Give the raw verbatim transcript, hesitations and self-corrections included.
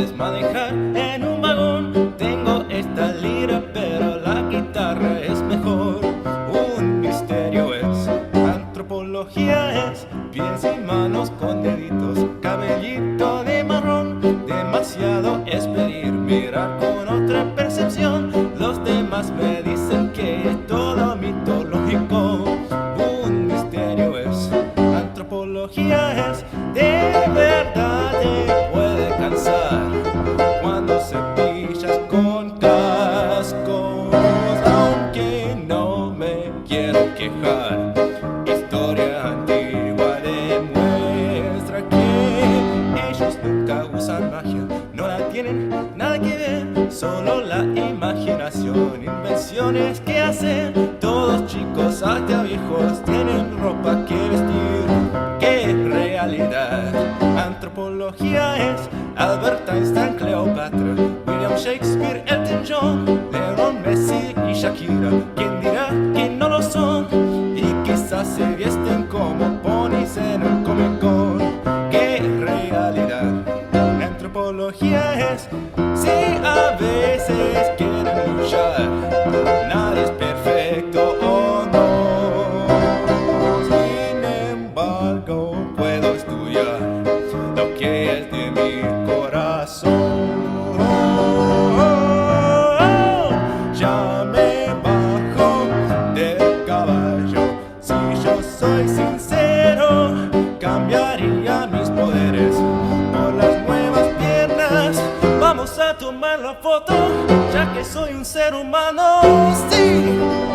puedes manejar en un vagón. Tengo esta lira, pero la guitarra es mejor. Un misterio es, antropología es, pies y manos con deditos, cabellito de marrón. Demasiado es pedir, mirar con otra percepción. Los demás me dicen que es todo mitológico. Un misterio es, antropología es, de verdad te puede cansar cuando cepillas con cascos. Aunque no me quiero quejar, historia antigua demuestra que ellos nunca usan magia, no la tienen nada que ver, solo la imaginación. Invenciones que hacen todos, chicos hasta viejos, tienen ropa que vestir. ¿Qué realidad? Antropología es Albert Einstein, Cleopatra, William Shakespeare, Elton John, Lionel Messi y Shakira. ¿Quién dirá que no lo son? Y quizás se visten como ponis en el Comic Con. ¿Qué realidad? Antropología es, si a veces quieren luchar, nada es perfecto o no. Sin embargo, puedo estudiar lo que es de mi corazón. Ya me bajo del caballo, si yo soy sincero, cambiaría mis poderes por las nuevas piernas. Vamos a tomar la foto, ya que soy un ser humano. Sí.